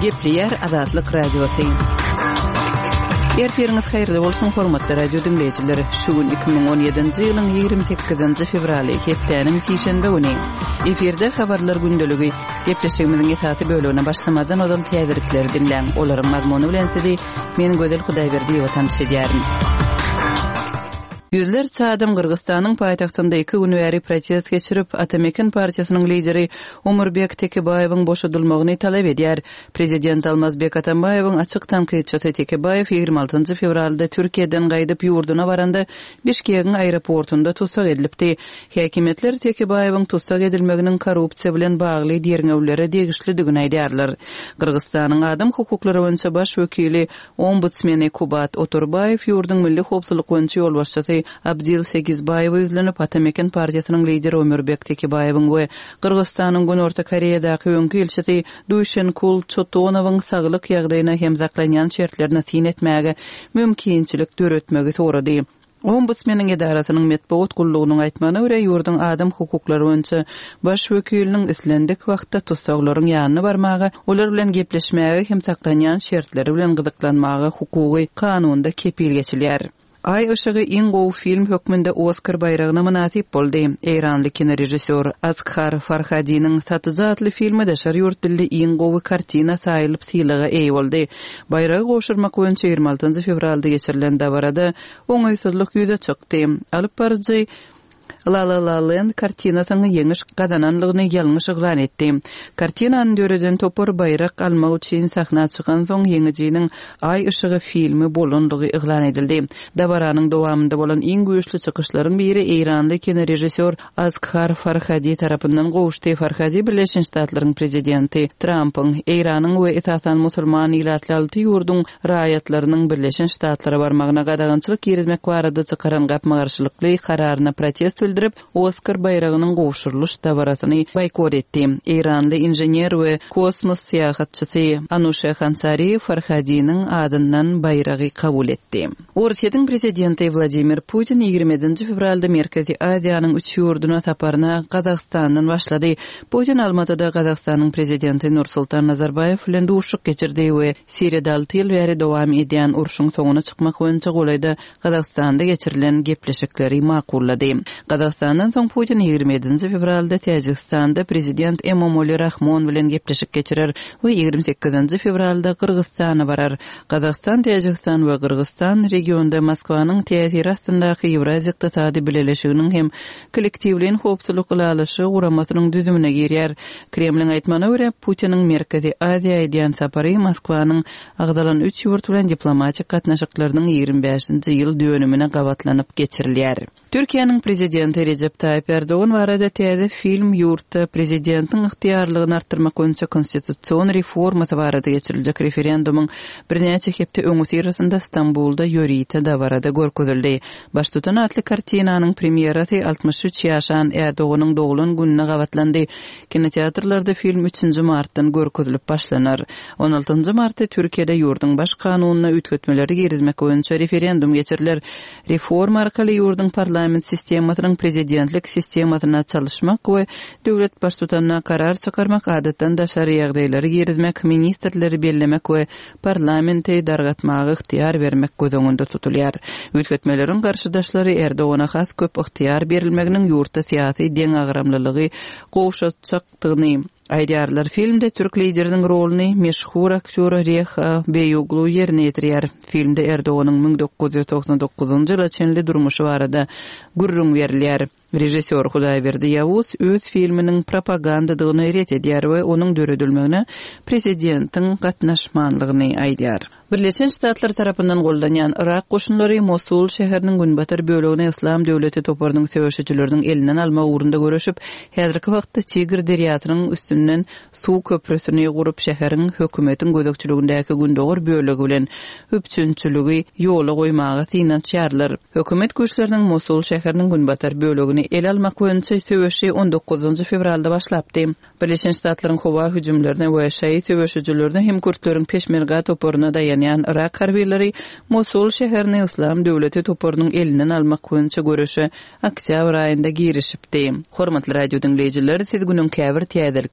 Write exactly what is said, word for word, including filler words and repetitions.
Gepleyer Azatlyk Radiosu. Ertiriniz hayrly bolsun hormatly radio dinleyijileri. Şugun iki bin on ýedinji ýylyň ýygrimi sekizinji fevraly hepdeniň sişenbe güni. Eferde habarlar gündöligi gepleşigimiziň etaty bölügine başlamadan odam täzirlikleri dinleň. Olaryň mazmuny bilen sizi men Gözel Hudaýberdiýew tanysy edýärim. Yüzlerce adam Kırgızstan'ın payitahtında iki gün beri protest geçirip Atamekin Partiyasının lideri Umurbek Tekebayev'in boşadılmagyny talep edýär. Prezident Almazbek Atambayev'in açyk tanqidçisi Tekebayev ýygrimi altynjy fevralda Türkiýeden gaýdyp ýurduna baranda Bişkek'in aeroportunda tutsak edilipdi. Häkimetler Tekebayev'in tutsak edilmeginiň korrupsiýa bilen bagly derňewlere degişlidigini aýdýarlar. Kırgızstan'ın adam hukuklary boýunça baş wekili ombudsmeni Kubat Oturbayev ýurdun milli howpsuzlyk boýunça ýolbaşçysy Abdil Segizbayew üzlenip Atamekin Partiyasının lideri Ömürbek Tekebayev'in we Kırgızstanyň Günorta Koreýadaky öňkü elçisi Duşenkul Çotonowyň saglyk ýagdaýyna hem zaklanýan şertlerini tin etmäge mümkinçilik döretmegi sorady. Ombudsmeniň edarasynyň metbuat gullugynyň aýtmany görä ýurdun adam hukuklary boýunça baş wekiliniň islendik wagtda tutsaklaryň ýanyna barmagy, olar bilen gepleşmäge hem zaklanýan şertleri bilen gyzyklanmagy hukuky kanunda kepil geçilýär. Ay ışığı iň gowy film hökmünde Oscar bayragyna münasip boldy. Eýranly kinorejissor Asghar Farhadiýnyň Satyjy adly filmi de şer ýurt dilli iň gowy kartina saýlyp sylaga eý boldy. Bayragy goşurmak boýunça ýygrimi altynjy fevralda geçirilen dabarada oňaýsızlyk ýüze çykdy. Alyp barjy La La La Land kartinasyny ýeňiş gadananlygyny ýalňyş eglan etdi. Kartinanyň döreden topar bayrak almak üçin sahna çykan soň ýeňijiniň Ay ışığı filmi bolandygy eglan edildi. Dabaranyň dowamında bolan iň güýçli çykyşlaryň biri Eýranly kinorejissor Asghar Farhadi tarapyndan gowuşdy. Farhadi Birleşen Ştatlaryň prezidenti Trumpyň Eýranyň we esasan musulman ýylatly ýurdun raýatlarynyň Birleşen Ştatlara barmagyna gadagançylyk ýerizmek barada çykaran gapmagarçylykly kararyna protest bildirip Oscar bayragynyň gowşurylyş dabarasyny boykot etdi. Eýranly inžener we kosmos syýahatçysy Anusha Khansari Farhadiýnyň adyndan bayragy kabul etdi. Russiýanyň prezidenti Vladimir Putin ýygrimiňji fevralda Merkezi Aziýanyň üç ýurduna saparyna Kazakstandan başlady. Putin Almatyda Kazakstanyň prezidenti Nursultan Nazarbayew bilen duruşyk geçirdi we Siriýada alty ýyl bäri dowam edýän urşuň soňuna çykmak boýunça golayda Kazakstanda geçirilen gepleşikleri makullady. Kazakstandan soň Putin ýygrimi ýedinji fevralda Täjikistanda prezident Emomali Rahmon bilen gepleşik geçirer we ýygrimi sekizinji fevralda Kyrgyzstana barar. Kazakistan, Täjikistan we Kyrgyzstan regionda Moskwanyň täsiri astyndaky Ýewraziýa ykdysady bileşiginiň hem kollektiwliň howpsuzlyk ulalyşy uramasynyň düzümine girýär. Kremliň aýtmany görä Putiniň Merkezi Aziýa edýän sapary Moskwanyň agdalan üç ýurt bilen diplomatik gatnaşyklarynyň ýygrimi beşinji ýyl dönümine gabatlanyp geçirilýär. Türkiýanyň prezidenti Recep Tayyip Erdoğan barada täze film ýurtda prezidentiň yktyýarlygyny artdyrmak boýunça konstitusiýon reformasy barada geçiriljek referendumuň birnäçe hepde öňüsi ýerinde Istanbulda ýörite de barada görkezildi. Baş tutan atly kartinanyň premierasy altmış üç ýaşan Erdoğanyň dogulun gününe gabatlandy. Kinoteatrlarda film üçinji martdan görkezilip başlanar. on altynjy martda Türkiýede ýurdun baş kanunyna ütgetmeleri girizmek boýunça referendum geçiriler. Reforma arkaly ýurdun parlament sistemasynyň prezidentlik sistemasyna çalışmak we döwlet baştutanna karar çykarmak adatdan daşary ýagdaýlary girizmek, ministrleri bellemek we parlamenty dargatmagy yktyýar bermek gözüňde tutulýar. Ütgetmelerin garşydaşlary Erdoğana has köp yktyýar berilmeginiň ýurtda syýasy deň agramlylygy gowşatjakdygyny aýdýarlar. Filmde türk lideriniň roluny meşhur aktyor Reha Beyoglu ýerine ýetirýär. Filmde Erdoğanyň ming dokuz ýüz toksand dokuzunjy ýyla çenli durmuşy barada gurrun berilýär. Rejissor Hudaýberdi Ýawuz öz filminiň propagandadagyny ret edýär we onuň döredilmegine prezidentiň gatnaşmanlygyny aýdýar. Birleşen Ştatlar tarapyndan gollanýan Irak goşunlary Mosul şäheriniň günbatar bölegine İslam döwleti toparynyň söwüşçileriniň elinden alma ugrunda görüşip, häzirki wagtda Tigr deriýasynyň üstünden suw köprüsini gurup şäheriň hökümetiň gözekçiligindäki gündogor bölegi bilen üpçünçüligi ýola goýmagy synançýarlar. Hökümet güýçleriniň Mosul şäheriniň günbatar bölegini el almak boýunça söwüşi on dokuzunjy fevralda başlapdy. Birleşen Ştatlaryň howa hüjümlerine we şäýi söwüşçilerine hem kurtlörüň peşmerga toparyna daýanýan Irak harbiýleri Mosul şäherini İslam döwleti toparynyň elinden almak boýunça görüşe oktyabr aýynda girişipdi. Hormatly radio dinleýijiler, siz günüň käbir täzelik